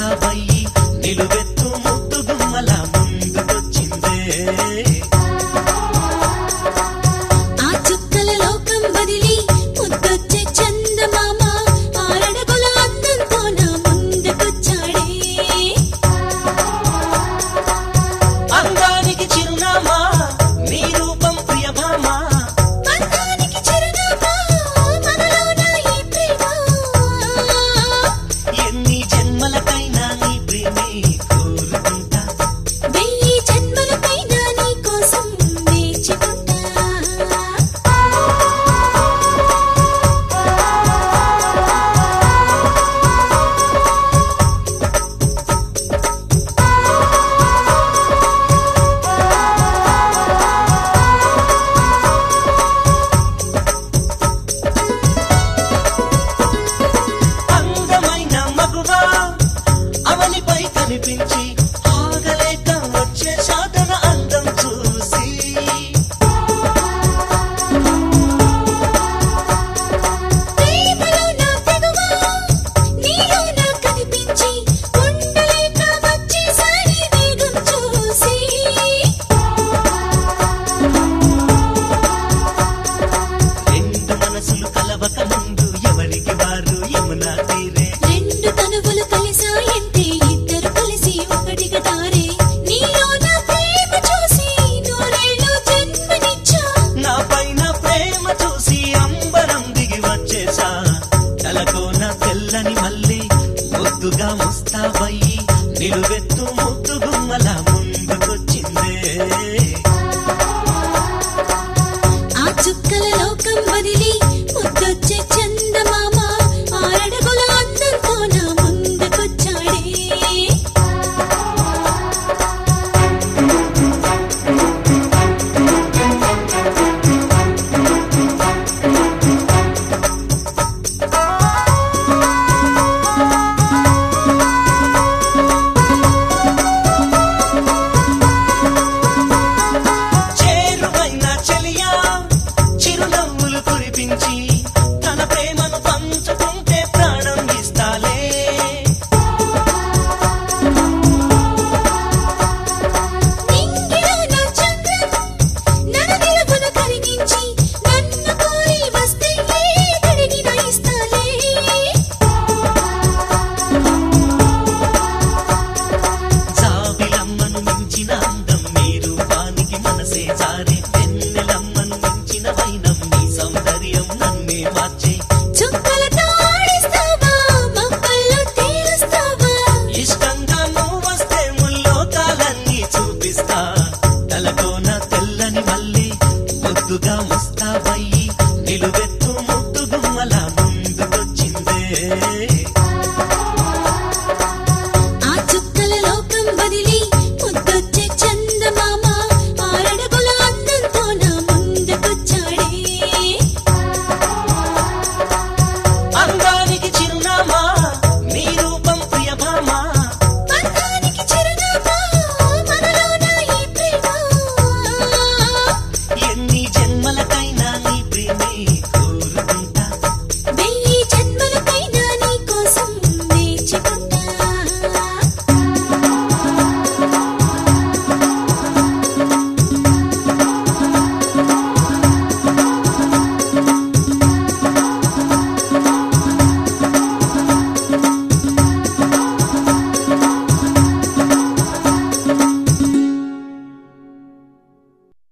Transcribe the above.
ముస్తాబయ్యి నిలువెత్తు ముద్దు గుమ్మల ముందుకొచ్చిందే ఆ చుక్కల లోకం బదిలి ముద్దొచ్చే చందమామ ఆరడుగుల అందంతో నా ముందుకొచ్చాడే అందానికి చిరునామా నీ రూపం ప్రియభామ అందానికి చిరునామా మనలోన ఈ ప్రేమ ఎన్ని జన్మలకైనా నీ ప్రేమే కోరుకుంటా వెయ్యి జన్మలకైనా నీ కోసం వేచుకుంటా అందమైన మగువా అవనిపై కనిపించి ఆగలేక వచ్చే సాధన అందం చూసి ప్రేమలో నా తెగువ నీలో నా కనిపించి ఉండలేక వచ్చేసారి వేగం చూసి రెండు మనసులు కలవక ముందు ఎవరికి వారు యమునా తీరే రెండు తనువులు కలిసాయంటే ఇద్దరు కలిసి ఒకటిగా తారే నీలో నా ప్రేమ చూసి నూరేళ్ళు జన్మనిచ్చా నా పైన ప్రేమ చూసి అంబరం దిగి వచ్చేసా తలకోన తెల్లని మళ్ళీ ముద్దుగా ముస్తాబయ్యి నిలువెత్తు ముద్దు గుమ్మల